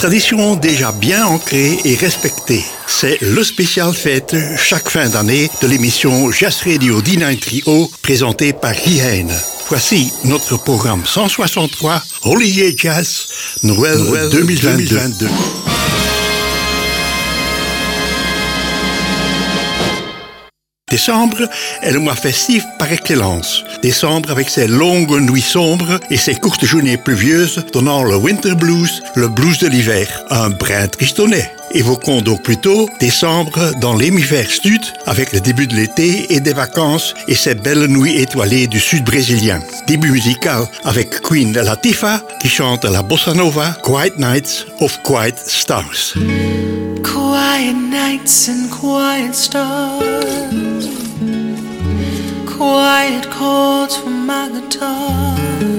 Tradition déjà bien ancrée et respectée. C'est le spécial fête chaque fin d'année de l'émission Jazz Radio D9 Trio présentée par Guy Heine. Voici notre programme 163 Holiday Jazz Noël 2022. Décembre est le mois festif par excellence. Décembre avec ses longues nuits sombres et ses courtes journées pluvieuses donnant le winter blues, le blues de l'hiver, un brin tristonnet. Évoquons donc plutôt décembre dans l'hémisphère sud avec le début de l'été et des vacances et ces belles nuits étoilées du sud brésilien. Début musical avec Queen Latifah qui chante la bossa nova Quiet Nights of Quiet Stars. Quiet nights and quiet stars, quiet chords from my guitar,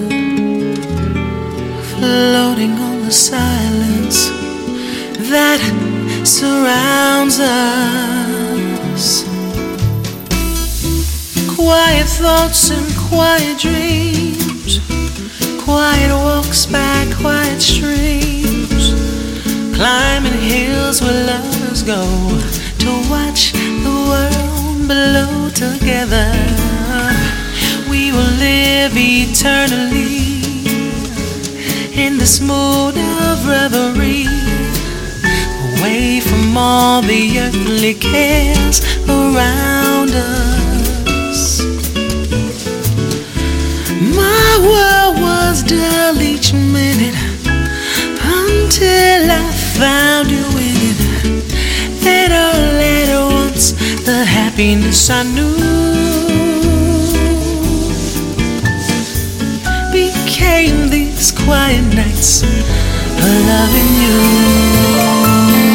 floating on the silence that surrounds us. Quiet thoughts and quiet dreams, quiet walks by quiet streams, climbing hills where lovers go to watch the world below together. We will live eternally in this mood of reverie, away from all the earthly cares around us. My world was dull each minute until I found you in it. And all at once the happiness I knew became these quiet nights of loving you.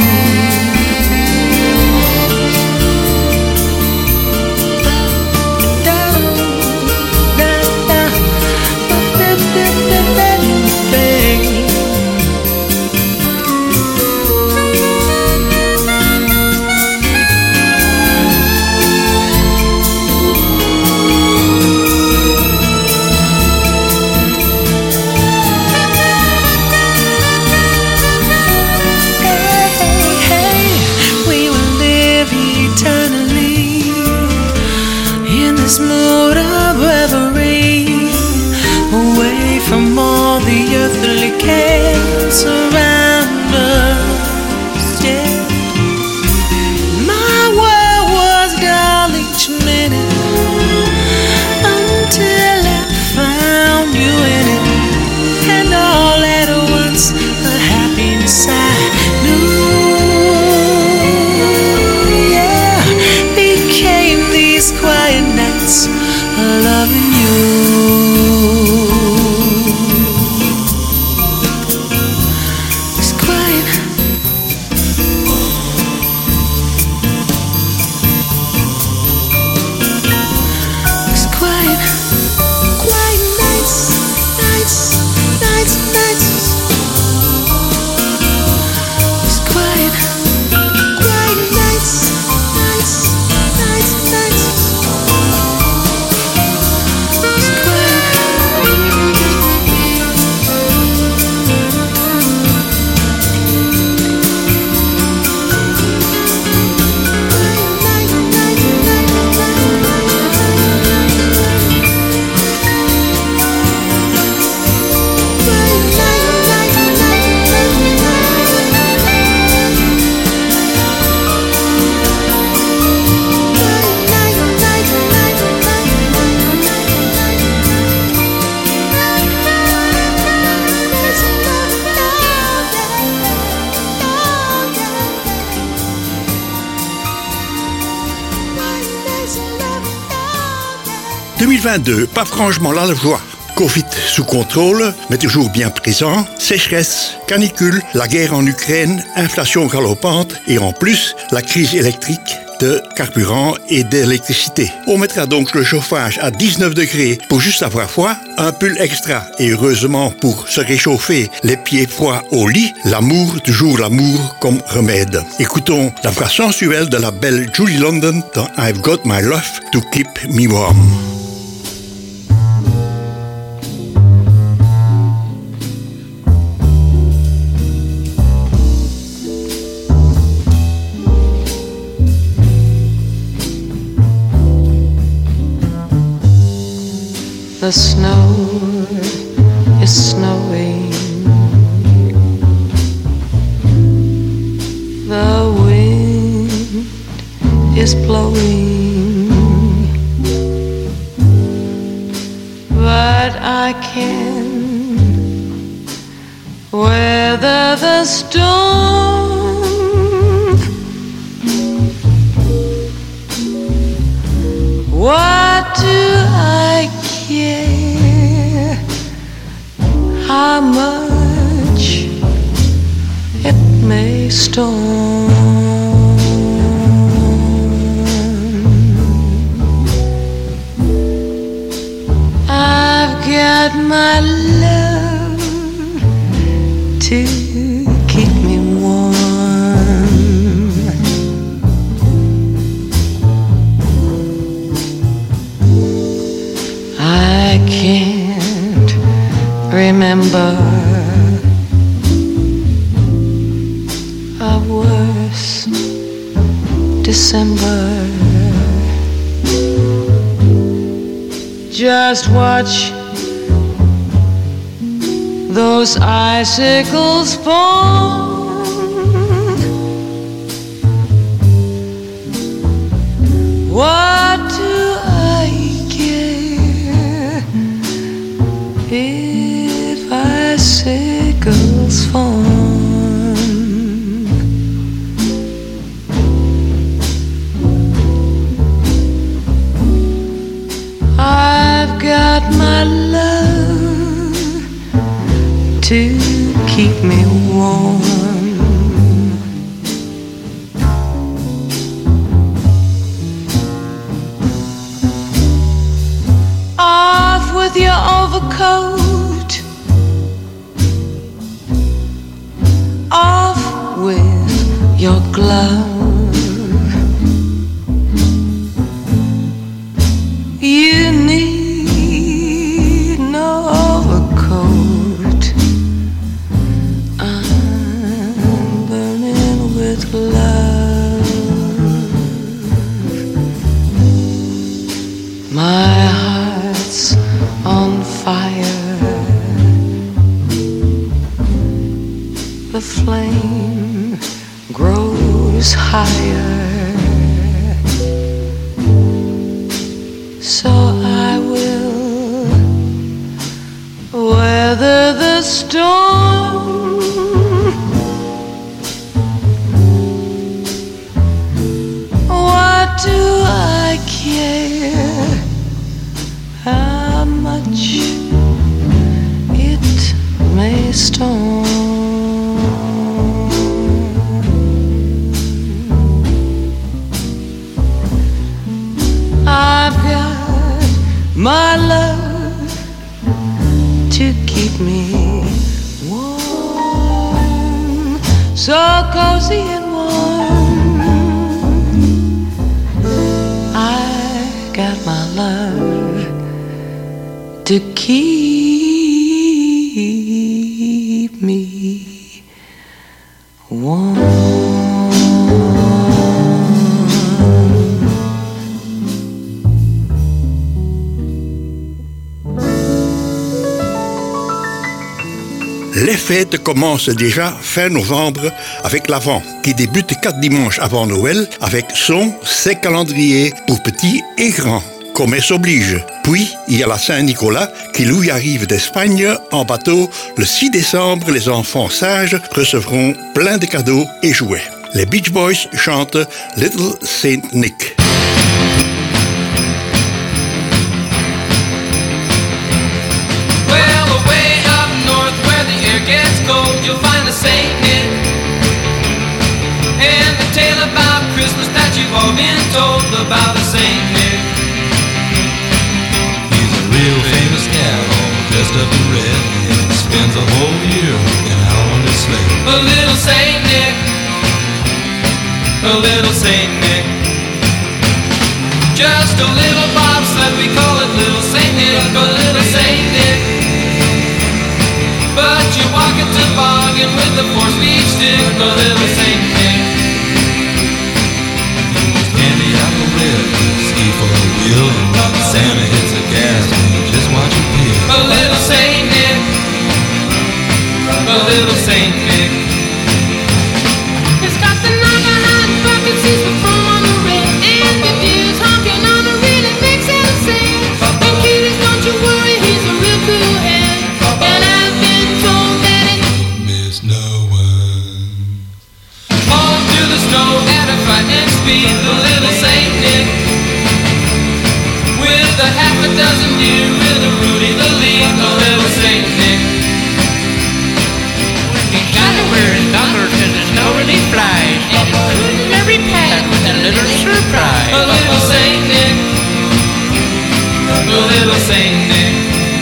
Surround us, yeah. My world was dull each minute until I found you in it. And all at once the happiness I knew, yeah, became these quiet nights of loving you. « 2022, pas franchement la joie. Covid sous contrôle, mais toujours bien présent, sécheresse, canicule, la guerre en Ukraine, inflation galopante et en plus la crise électrique de carburant et d'électricité. On mettra donc le chauffage à 19 degrés pour juste avoir froid, un pull extra et heureusement pour se réchauffer les pieds froids au lit, l'amour, toujours l'amour comme remède. Écoutons la voix sensuelle de la belle Julie London dans I've Got My Love to Keep Me Warm. The snow is snowing. The wind is blowing. But I can weather the storm. What do I care how much it may storm? I've got my love to keep me warm. I can't remember a worse December. Just watch those icicles fall. What do I care if icicles fall? I've got my love to keep me warm. Off with your overcoat, off with your glove. You need no overcoat. I'm burning with love. My heart's on fire. The flame grows higher. So I will weather the storm. What do I care how much it may storm? I've got my love to keep me warm, so cozy and warm. I got my love to keep me warm. Les fêtes commencent déjà fin novembre avec l'Avent, qui débute 4 dimanches avant Noël avec ses calendriers pour petits et grands. Commerce oblige. Puis, il y a la Saint-Nicolas qui lui arrive d'Espagne en bateau. Le 6 décembre, les enfants sages recevront plein de cadeaux et jouets. Les Beach Boys chantent Little Saint Nick. You'll find the Saint Nick and the tale about Christmas that you've all been told about the Saint Nick. He's a real famous cat, all dressed up in red, and spends a whole year working out on his sled. A little Saint Nick, a little Saint Nick, just a little bobsled, we call it Little Saint Nick, a little Saint Nick. But you walk a toboggan with a 4-speed stick, a little Saint Nick. Candy apple red, ski Susan Deer with a Rudy the lead, a little Saint Nick. When he got to where his daughter says there's no relief flies, and he couldn't every pad with a little surprise. A little Saint Nick, a little Saint Nick,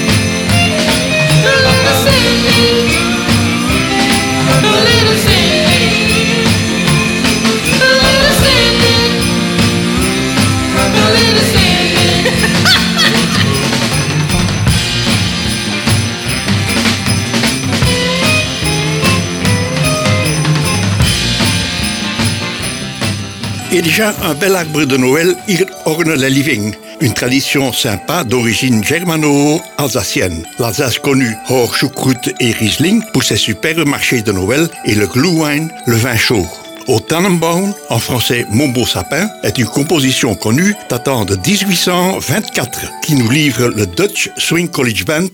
a little Saint Nick, a little Saint Nick, a little Saint Nick, a little Saint Nick. Et déjà un bel arbre de Noël orne la living, une tradition sympa d'origine germano-alsacienne. L'Alsace connue hors choucroute et Riesling pour ses superbes marchés de Noël et le Glühwein, le vin chaud. Au Tannenbaum, en français Mon beau sapin, est une composition connue datant de 1824 qui nous livre le Dutch Swing College Band.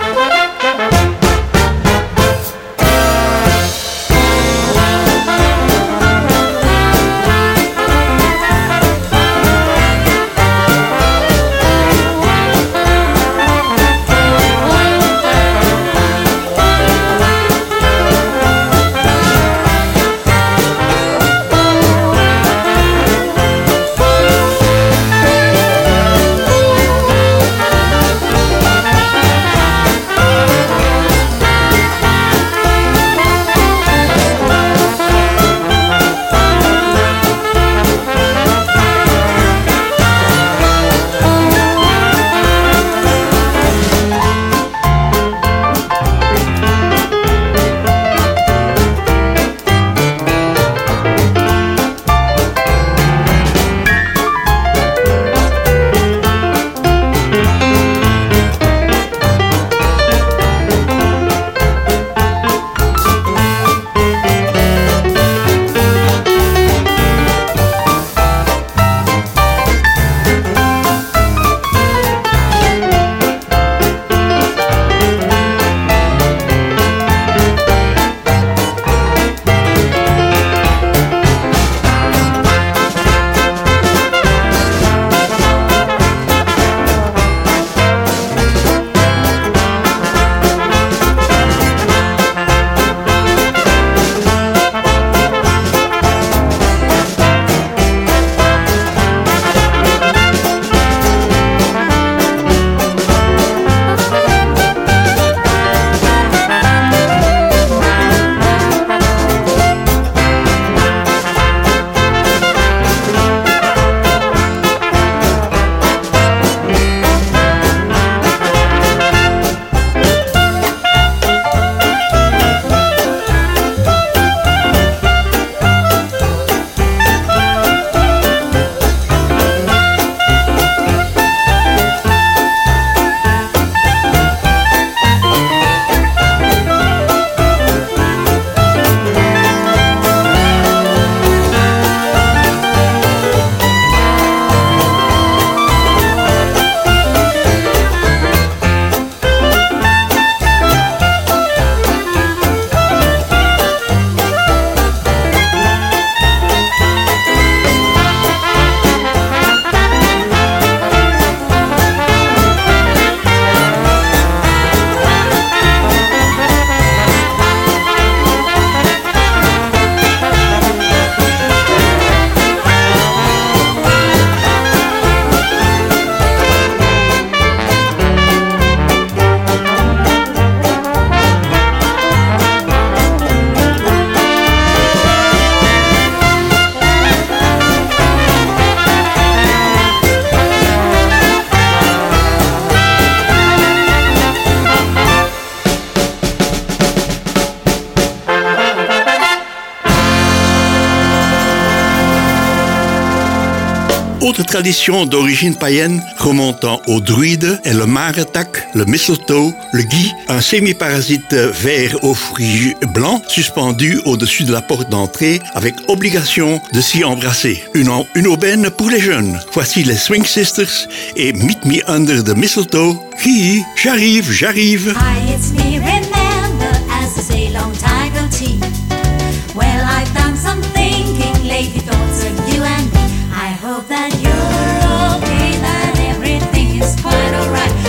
Autre tradition d'origine païenne remontant aux druides est le maretak, le mistletoe, le gui, un semi-parasite vert aux fruits blancs suspendu au-dessus de la porte d'entrée avec obligation de s'y embrasser. Une aubaine pour les jeunes. Voici les Swing Sisters et Meet Me Under the Mistletoe. Hi, j'arrive. Hi, it's me, remember, as I say, long time no tea. Well, I've done some thinking lately, thoughts of you and me. I hope that you're okay, that everything is quite alright.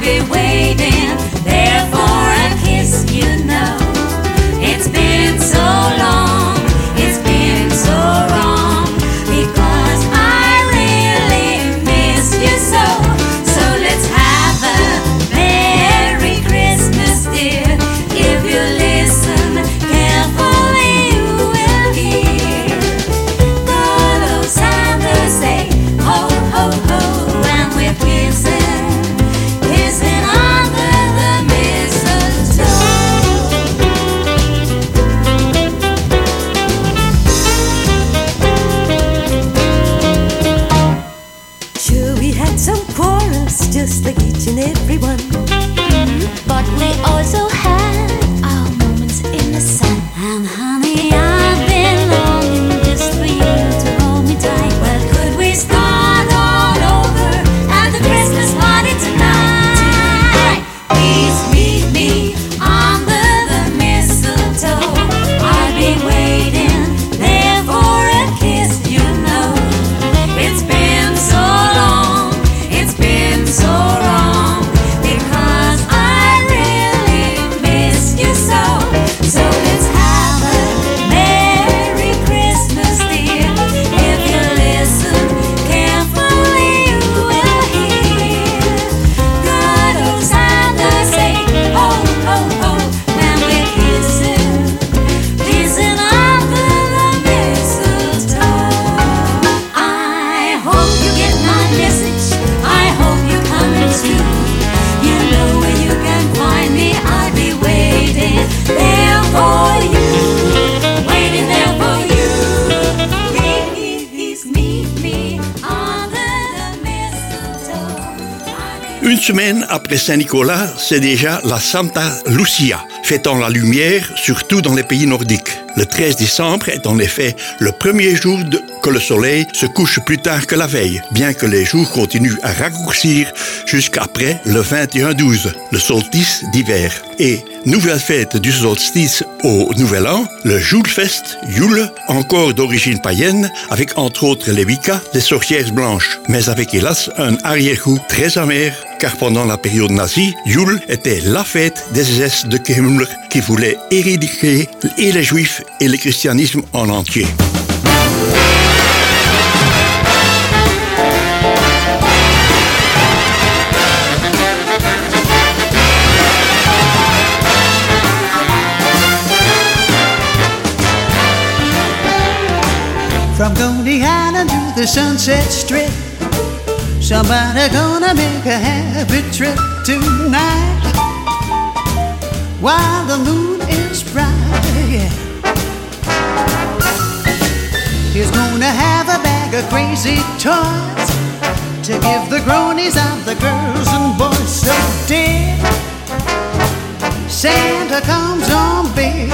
be waiting there for a kiss, you know. It's been so long, it's been so wrong, because I really miss you so. So let's have a Merry Christmas, dear. If you listen carefully, you will hear good old Santa say, ho, ho, ho, and we're kissing, kissing under the mistletoe. Sure, we had some quarrels, just like each and every one. But we also had our moments in the sun. And honey, I've been longing just for you to hold me tight. Well, could we start all over at the Christmas party tonight? Please meet me under the mistletoe. I'll be waiting there for a kiss, you know. It's been so long, it's been so wrong, because I really miss you so. So let's have a Merry Christmas, dear. If you listen carefully, you will hear good old Santa say, ho, ho, ho, when we're kissing, kissing under the mistletoe. I hope you get my message, I hope you come too. You know where you can find me, I'll be waiting there for you, waiting there for you. Please meet me under the mistletoe. Une semaine après Saint-Nicolas, c'est déjà la Santa Lucia, fêtant la lumière, surtout dans les pays nordiques. Le 13 décembre est en effet le premier jour que le soleil se couche plus tard que la veille, bien que les jours continuent à raccourcir jusqu'après le 21-12, le solstice d'hiver. Et nouvelle fête du solstice au Nouvel An, le Julfest, Yule, encore d'origine païenne, avec entre autres les Wicca, les sorcières blanches, mais avec hélas un arrière-goût très amer, car pendant la période nazie, Yule était la fête des SS de Himmler qui voulait éradiquer et les Juifs et le christianisme en entier. From Coney Island to the Sunset Strip, somebody gonna make a happy trip tonight while the moon is bright, yeah. He's gonna have a bag of crazy toys to give the groanies and the girls and boys. So dear Santa comes on big.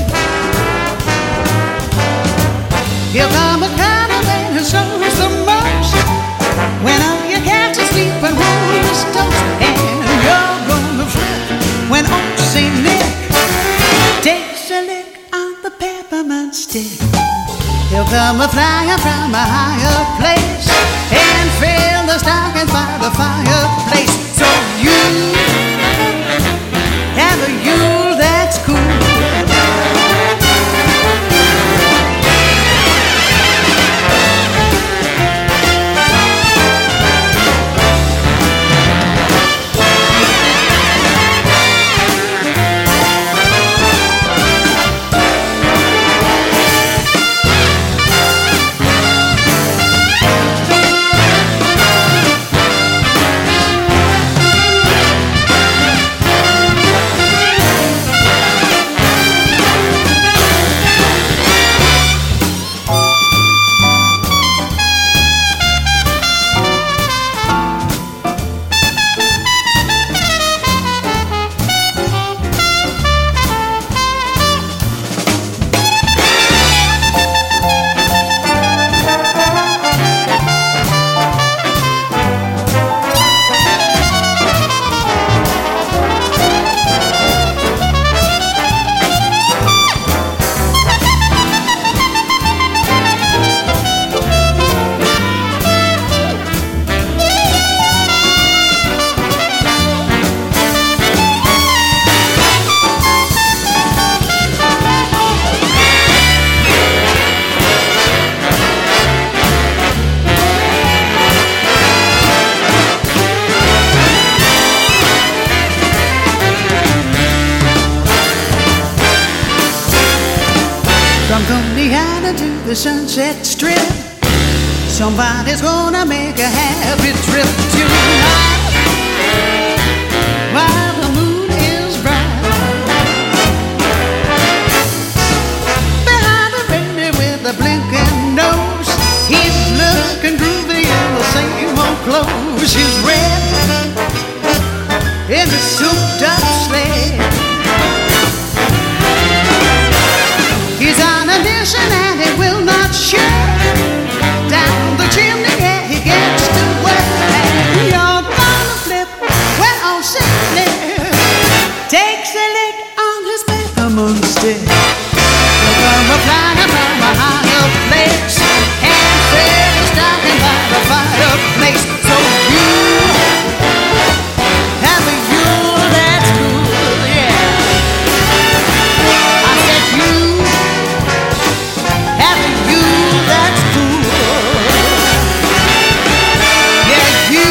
He'll come a kind when he shows the most, when all your cats are sleeping round the stoves, and you're gonna flip when old St. Nick takes a lick on the peppermint stick. He'll come a flying from a higher place and fill the stocking by the fireplace. So you have a Yule that's cool. the Sunset Strip. Somebody's gonna make a happy trip tonight while the moon is bright. Behind the baby with the blinking nose, he's looking groovy in the same old clothes. He's red in the souped-up sled. He's on a mission and he will not share. Down the chimney, yeah, he gets to work. And you're gonna flip when all said and done. Takes a lick on his peppermint stick. He'll come flying from a higher place and fill standing by the fireplace. So you have a Yule that's cool, yeah. I said you have a Yule that's cool. Yeah, you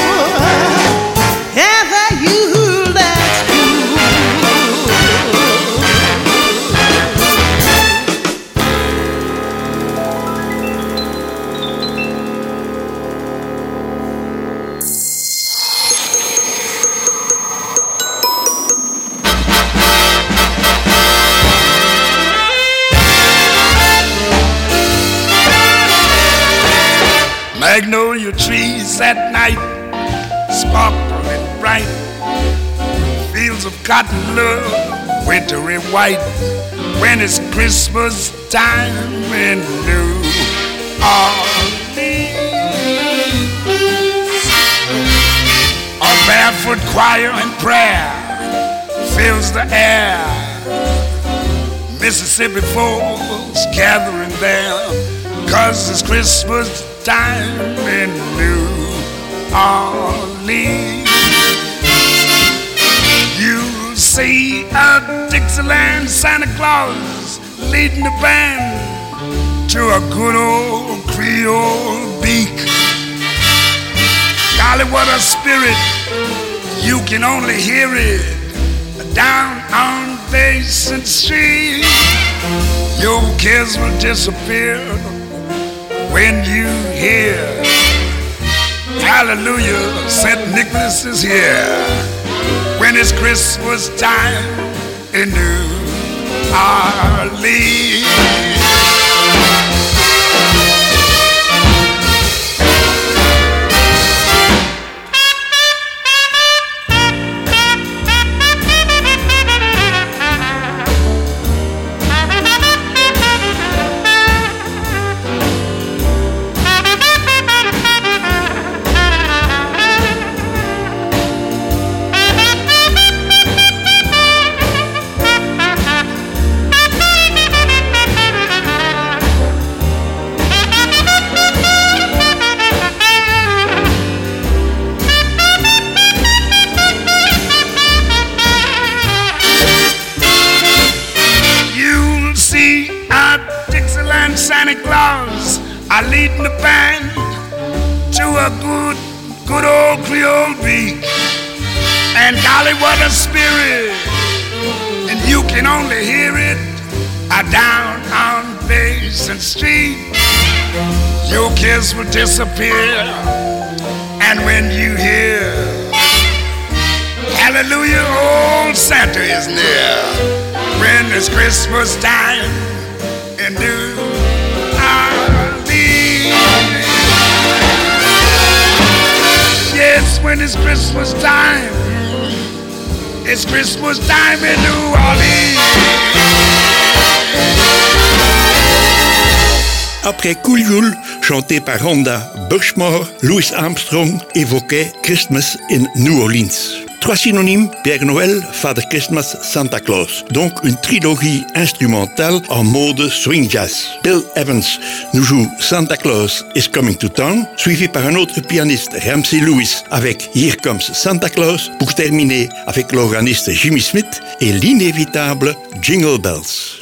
have a Yule that's cool. Magnolia trees at night sparkle and bright. Fields of cotton love, wintry white. When it's Christmas time in New Orleans, a barefoot choir and prayer fills the air. Mississippi folks gathering there, 'cause it's Christmas time in New Orleans. You'll see a Dixieland Santa Claus leading the band to a good old Creole beak. Golly, what a spirit, you can only hear it down on Basin Street. Your cares will disappear when you hear, hallelujah, St. Nicholas is here. When it's Christmas time in New Orleans. Santa Claus are leading the band to a good old Creole beat. And golly, what a spirit, and you can only hear it down on Basin Street. Your kiss will disappear, and when you hear, hallelujah, old Santa is near. When it's Christmas time in New Orleans. Yes, when it's Christmas time, it's Christmas time in New Orleans. Après Cool Yule, chanté par Rhonda Bushmore, Louis Armstrong évoquait Christmas in New Orleans. Trois synonymes, Père Noël, Father Christmas, Santa Claus. Donc une trilogie instrumentale en mode swing jazz. Bill Evans nous joue Santa Claus is Coming to Town, suivi par un autre pianiste, Ramsey Lewis, avec Here Comes Santa Claus, pour terminer avec l'organiste Jimmy Smith et l'inévitable Jingle Bells.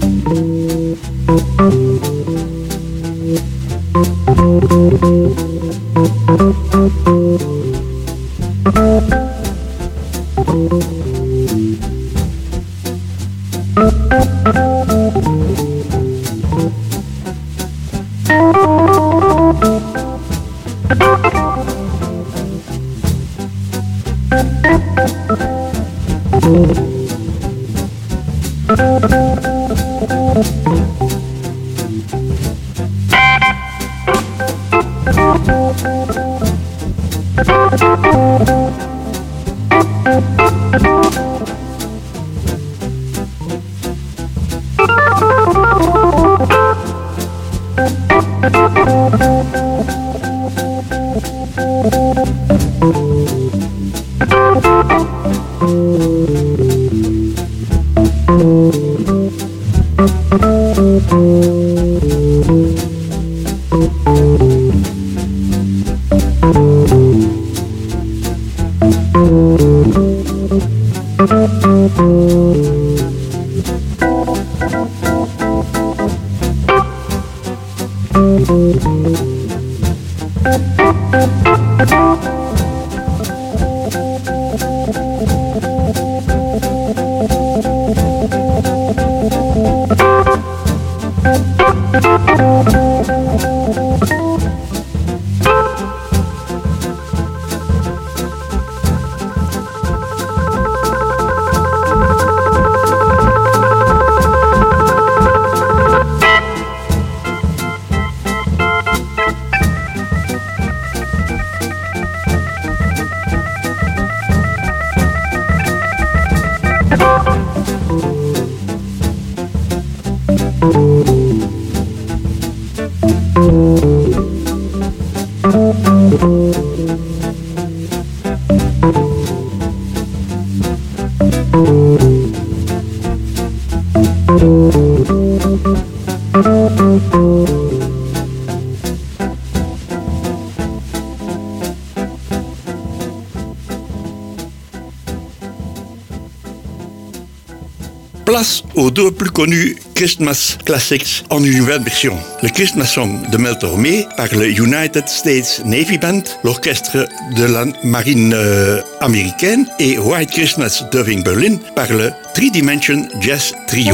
Place aux deux plus connus Christmas Classics en une nouvelle version. Le Christmas Song de Mel Tormé par le United States Navy Band, l'orchestre de la marine américaine, et White Christmas d'Irving Berlin par le Three Dimension Jazz Trio.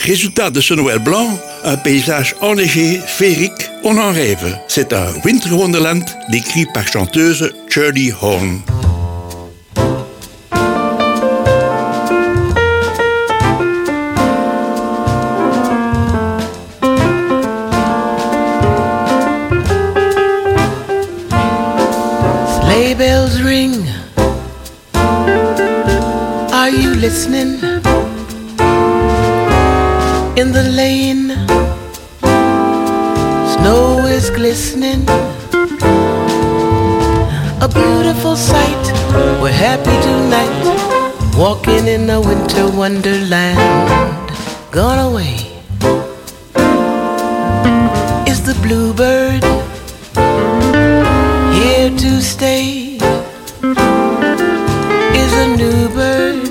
Résultat de ce Noël blanc, un paysage enneigé, féerique, on en rêve. C'est un Winter Wonderland décrit par chanteuse Shirley Horn. Sleigh bells ring. Are you listening? In the lane, snow is glistening. A beautiful sight. We're happy tonight, walking in a winter wonderland. Gone away is the bluebird, here to stay is a new bird.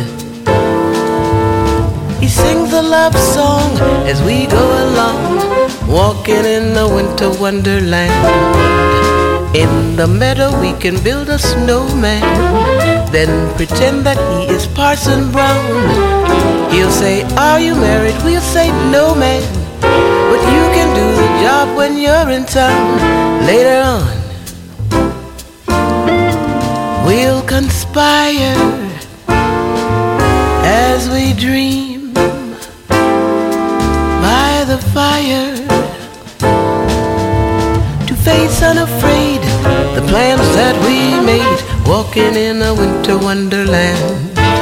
He sings a love song as we go along, walking in a winter wonderland. In the meadow we can build a snowman, then pretend that he is Parson Brown. He'll say, are you married? We'll say, no man, but you can do the job when you're in town. Later on we'll conspire as we dream by the fire, to face unafraid the plans that we made, walking in a winter wonderland.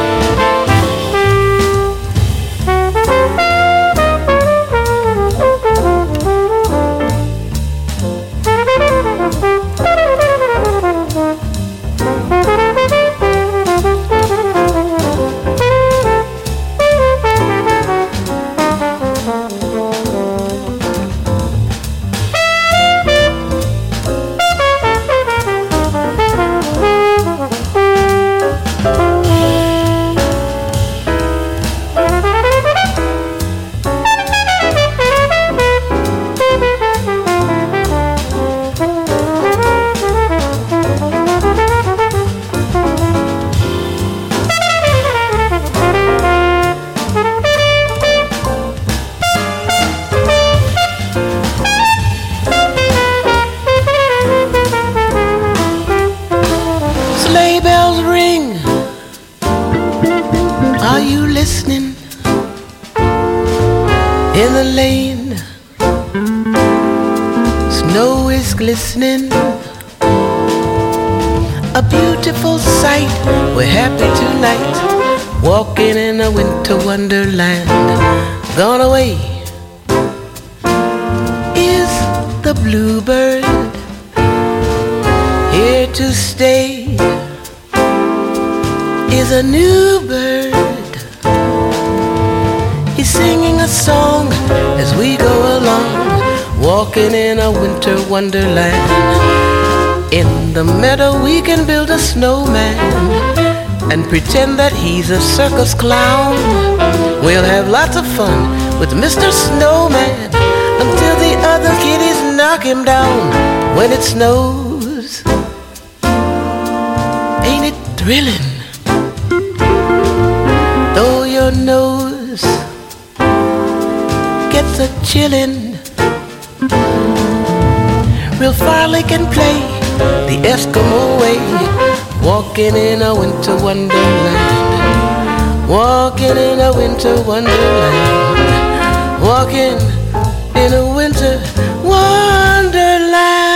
Glistening, a beautiful sight. We're happy tonight, walking in a winter wonderland. Gone away is the bluebird, here to stay is a new bird. He's singing a song as we go along, walking in a winter wonderland. In the meadow we can build a snowman and pretend that he's a circus clown. We'll have lots of fun with Mr. Snowman until the other kiddies knock him down. When it snows, ain't it thrilling? Though your nose gets a chillin', real Farley can play the Eskimo way, walking in a winter wonderland, walking in a winter wonderland, walking in a winter wonderland.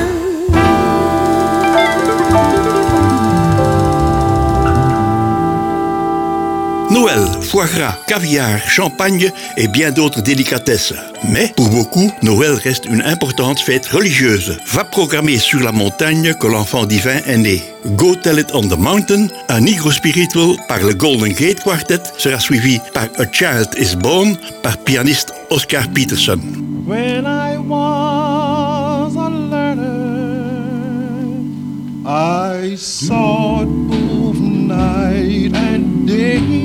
Noël, foie gras, caviar, champagne et bien d'autres délicatesses. Mais pour beaucoup, Noël reste une importante fête religieuse. Va programmer sur la montagne que l'enfant divin est né. Go Tell It on the Mountain, un Negro Spiritual par le Golden Gate Quartet, sera suivi par A Child is Born par pianiste Oscar Peterson. When I was a learner, I sought both night and day.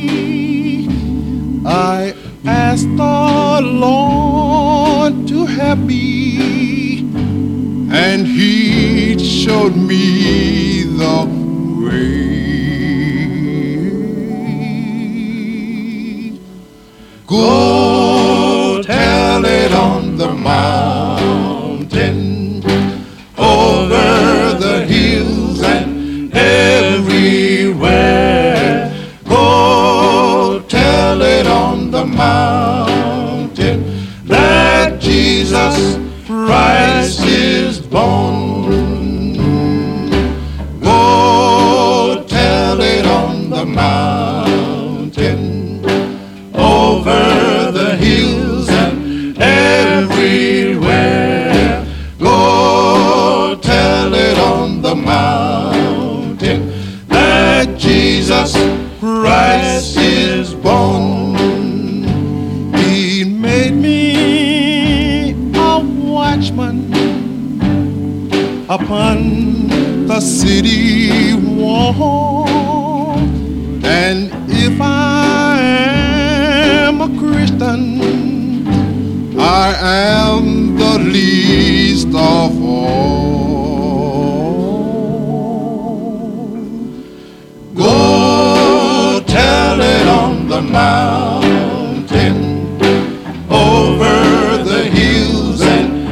I asked the Lord to help me, and He showed me the way. Go upon the city wall. And if I am a Christian, I am the least of all. Go tell it on the mountain, over the hills and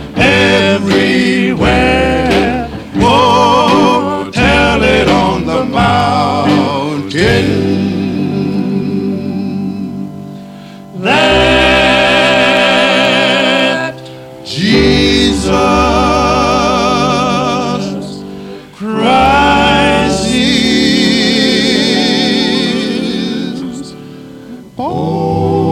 everywhere. Go tell it on the mountain. Jesus Christ is born.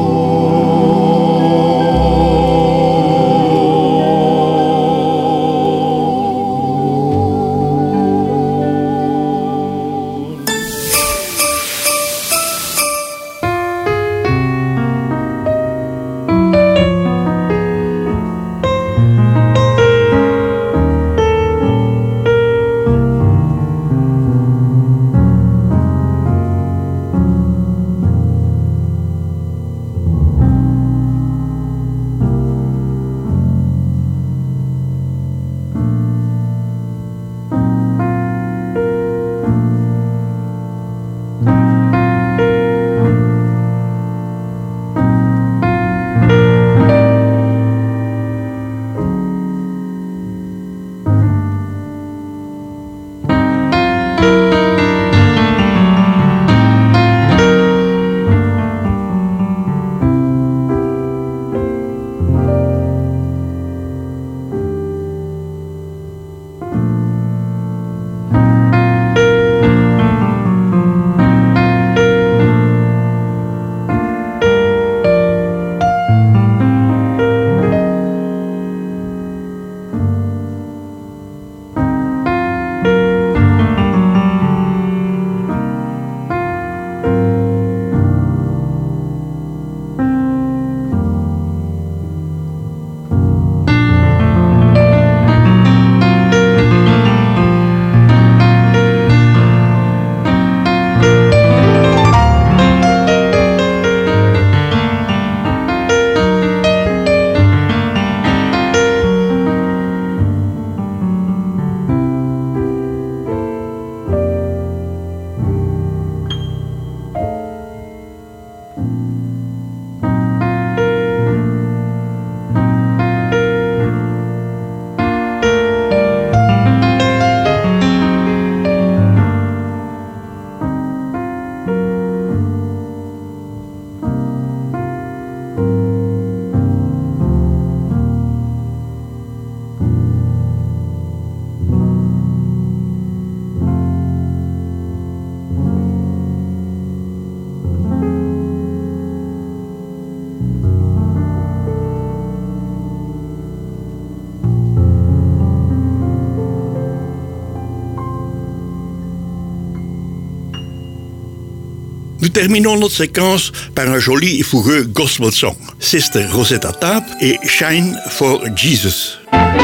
Nous terminons notre séquence par un joli et fougueux gospel song. Sister Rosetta Tharpe et Shine for Jesus.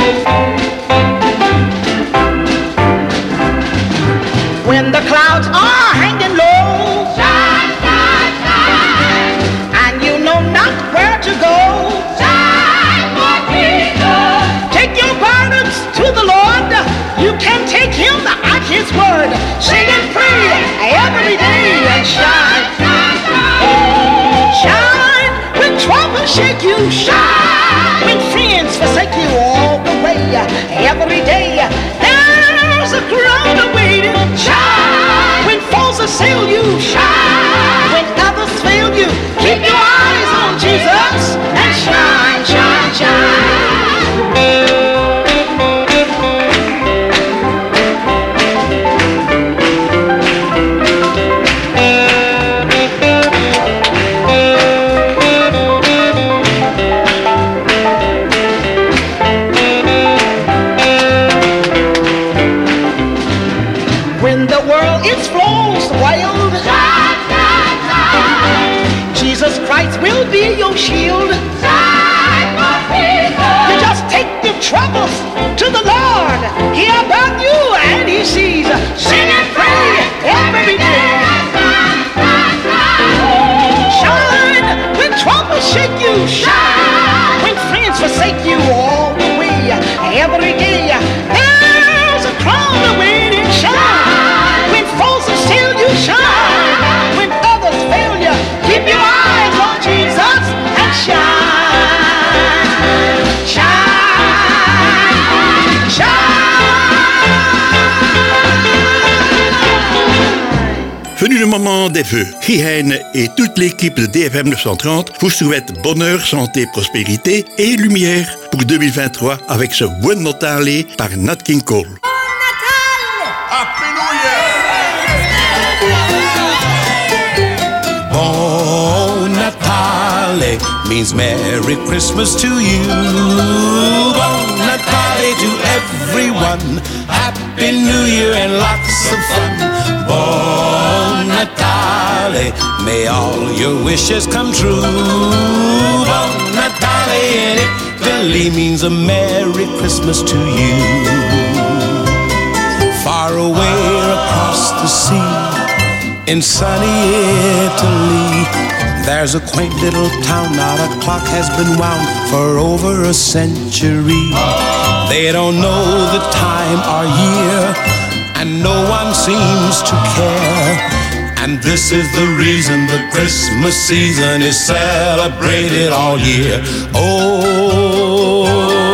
When the clouds are hanging low, shine, shine, shine, and you know not where to go, shine for Jesus. Take your burdens to the Lord. You can take him at his word. Sing and pray every day and shine, shine, shine. Shine when trouble shake you, shine when friends forsake you all the way. Every day there's a crowd awaiting. Shine when foes assail you. Shine when others fail you. Keep your eyes on Jesus and shine, shine, shine. When the world is flows wild, shine, shine, shine. Jesus Christ will be your shield. Shine for Jesus. You just take your troubles to the Lord. He'll le moment des vœux. Guy et toute l'équipe de DFM 930 vous souhaitent bonheur, santé, prospérité et lumière pour 2023 avec ce Buon Natale par Nat King Cole. Bon Natale means Merry Christmas to you. Bon Natale to everyone. Happy New Year and lots of fun. Bon Natale, may all your wishes come true. Bon Natale in Italy means a Merry Christmas to you. Far away across the sea, in sunny Italy, there's a quaint little town. Not a clock has been wound for over a century. They don't know the time or year, and no one seems to care. And this is the reason the Christmas season is celebrated all year. Oh,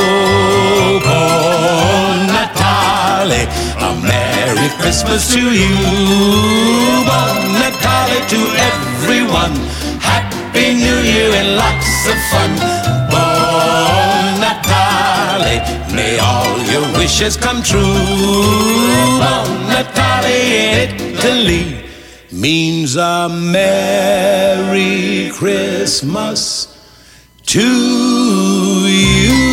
Bon Natale, a Merry Christmas to you. Bon Natale to everyone. Happy New Year and lots of fun. Bon Natale, may all your wishes come true. Bon Natale in Italy means a Merry Christmas to you.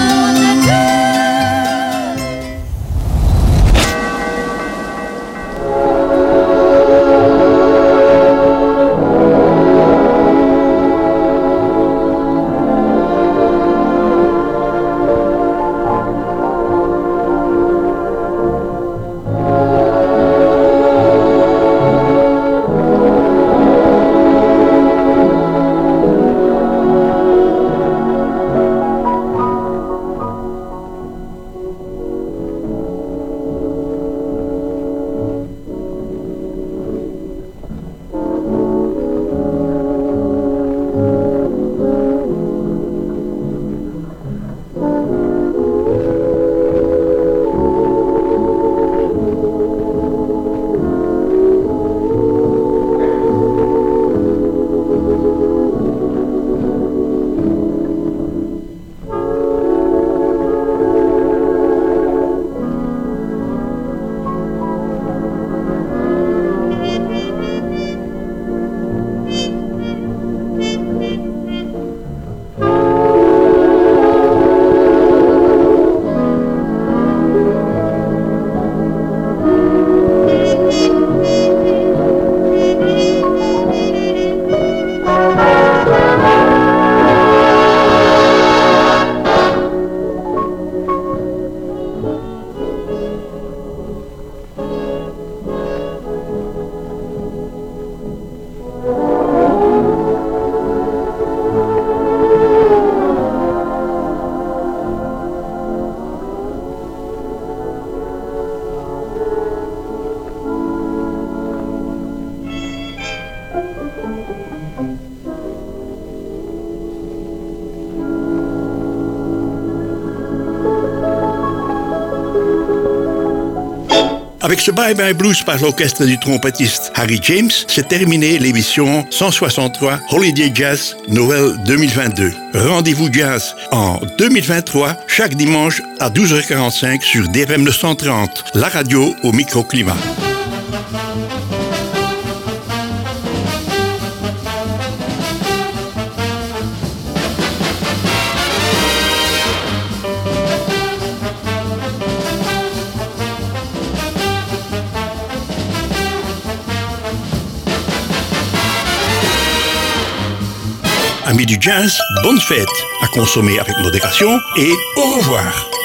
Avec ce Bye Bye Blues par l'orchestre du trompettiste Harry James, c'est terminé l'émission 163 Holiday Jazz Noël 2022. Rendez-vous jazz en 2023, chaque dimanche à 12h45 sur DFM 930, la radio au microclimat. Amis du jazz, bonne fête, à consommer avec modération et au revoir.